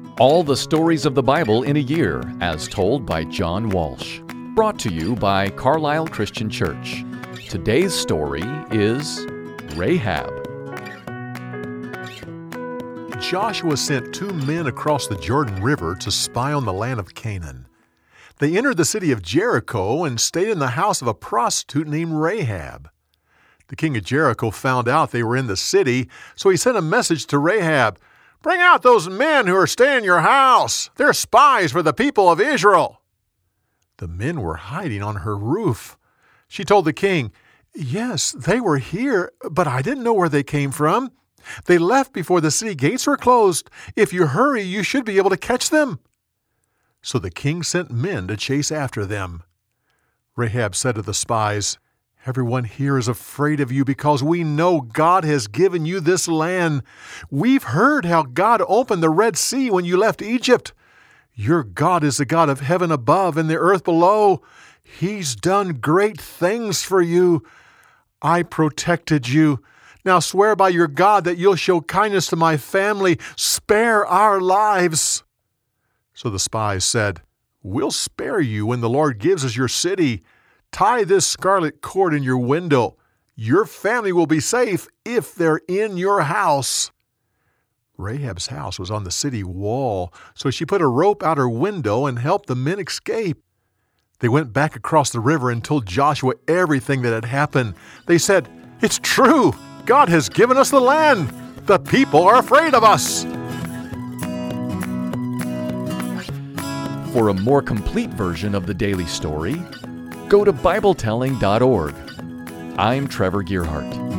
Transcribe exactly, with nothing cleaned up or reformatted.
All the stories of the Bible in a year, as told by John Walsh. Brought to you by Carlisle Christian Church. Today's story is Rahab. Joshua sent two men across the Jordan River to spy on the land of Canaan. They entered the city of Jericho and stayed in the house of a prostitute named Rahab. The king of Jericho found out they were in the city, so he sent a message to Rahab. "Bring out those men who are staying in your house. They're spies for the people of Israel." The men were hiding on her roof. She told the king, "Yes, they were here, but I didn't know where they came from. They left before the city gates were closed. If you hurry, you should be able to catch them." So the king sent men to chase after them. Rahab said to the spies, "Everyone here is afraid of you because we know God has given you this land. We've heard how God opened the Red Sea when you left Egypt. Your God is the God of heaven above and the earth below. He's done great things for you. I protected you. Now swear by your God that you'll show kindness to my family. Spare our lives." So the spies said, "We'll spare you when the Lord gives us your city. Tie this scarlet cord in your window. Your family will be safe if they're in your house." Rahab's house was on the city wall, so she put a rope out her window and helped the men escape. They went back across the river and told Joshua everything that had happened. They said, "It's true. God has given us the land. The people are afraid of us." For a more complete version of the daily story, go to Bible telling dot org. I'm Trevor Gearhart.